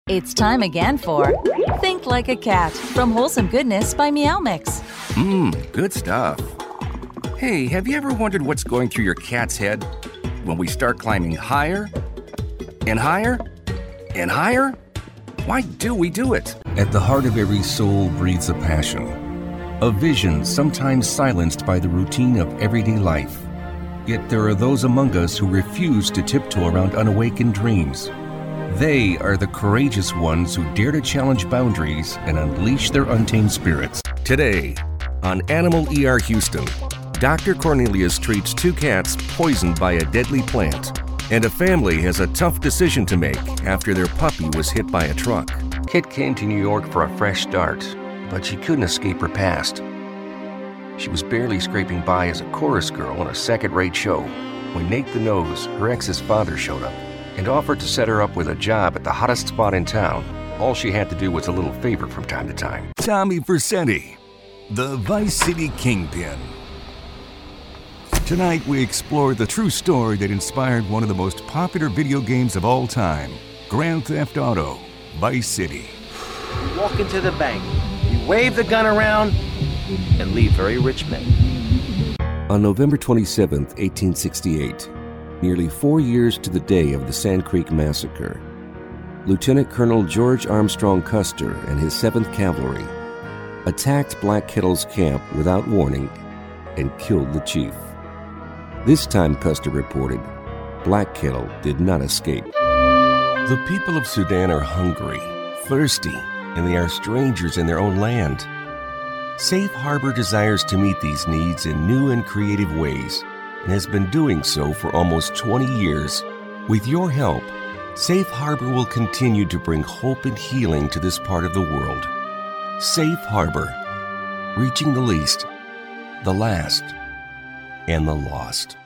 It's time again for Think Like a Cat from Wholesome Goodness by Meow Mix. Good stuff. Hey, have you ever wondered what's going through your cat's head when we start climbing higher and higher and higher? Why do we do it? At the heart of every soul breathes a passion, a vision sometimes silenced by the routine of everyday life. Yet there are those among us who refuse to tiptoe around unawakened dreams. They are the courageous ones who dare to challenge boundaries and unleash their untamed spirits. Today, on Animal ER Houston, Dr. Cornelius treats two cats poisoned by a deadly plant, and a family has a tough decision to make after their puppy was hit by a truck. Kit came to New York for a fresh start, but she couldn't escape her past. She was barely scraping by as a chorus girl on a second-rate show when Nate the Nose, her ex's father, showed up and offered to set her up with a job at the hottest spot in town. All she had to do was a little favor from time to time. Tommy Vercetti, the Vice City Kingpin. Tonight we explore the true story that inspired one of the most popular video games of all time, Grand Theft Auto, Vice City. You walk into the bank, you wave the gun around, and leave very rich men. On November 27, 1868, nearly 4 years to the day of the Sand Creek Massacre, Lieutenant Colonel George Armstrong Custer and his 7th Cavalry attacked Black Kettle's camp without warning and killed the chief. This time, Custer reported, Black Kettle did not escape. The people of Sudan are hungry, thirsty, and they are strangers in their own land. Safe Harbor desires to meet these needs in new and creative ways and has been doing so for almost 20 years. With your help, Safe Harbor will continue to bring hope and healing to this part of the world. Safe Harbor, reaching the least, the last, and the lost.